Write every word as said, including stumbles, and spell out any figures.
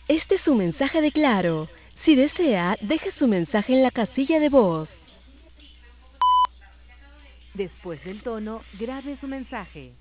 Este es su mensaje de Claro. Si desea, deje su mensaje en la casilla de voz. Después del tono, grabe su mensaje.